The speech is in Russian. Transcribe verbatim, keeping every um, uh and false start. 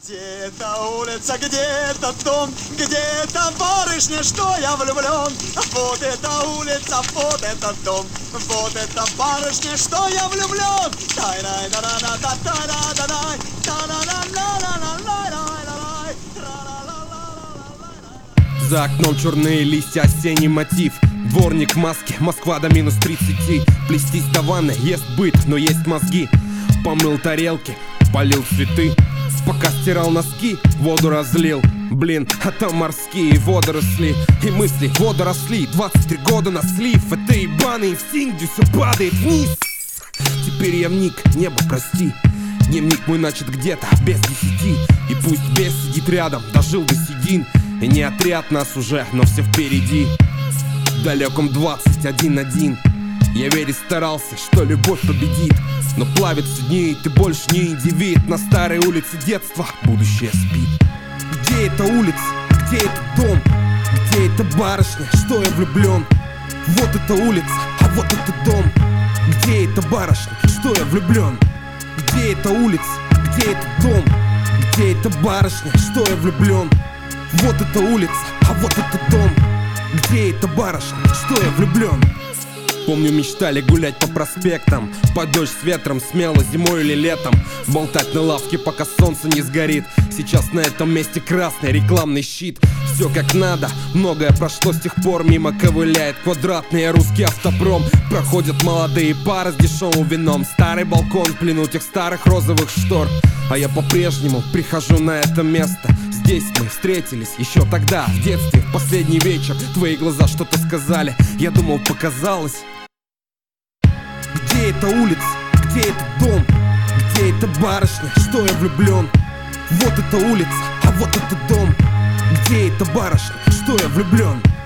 Где эта улица, где этот дом, где эта барышня, что я влюблен? Вот эта улица, вот этот дом, вот эта барышня, что я влюблен. За окном черные листья, осенний мотив. Дворник в маске, Москва до минус тридцати. Плестись до ванны, ест быт, но есть мозги. Помыл тарелки, полил цветы. Пока стирал носки, воду разлил. Блин, а там морские водоросли и мысли водоросли. двадцать три года на слив, это ебаный инстинкт, где все падает вниз. Теперь я вник, небо прости. Дневник мой начат где-то без десяти. И пусть бес сидит рядом, дожил до седин. И не отряд нас уже, но все впереди. В далеком двадцать один один. Я верить старался, что любовь победит. Но плавятся дни, и ты больше не индивид. На старой улице детства будущее спит. Где эта улица? Где этот дом? Где эта барышня, что я влюблен? Вот эта улица, а вот этот дом. Где эта барышня, что я влюблен? Где эта улица? Где этот дом? Где эта барышня, что я влюблен? Вот эта улица, а вот этот дом. Где эта барышня, что я влюблен? Помню, мечтали гулять по проспектам, под дождь с ветром, смело зимой или летом. Болтать на лавке, пока солнце не сгорит. Сейчас на этом месте красный рекламный щит. Все как надо, многое прошло с тех пор. Мимо ковыляет квадратный русский автопром. Проходят молодые пары с дешевым вином. Старый балкон в плену тех старых розовых штор. А я по-прежнему прихожу на это место. Здесь мы встретились еще тогда, в детстве, в последний вечер. Твои глаза что-то сказали, я думал, показалось. Где эта улица? Где этот дом? Где эта барышня, что я влюблен? Вот эта улица, а вот этот дом. Где эта барышня, что я влюблен?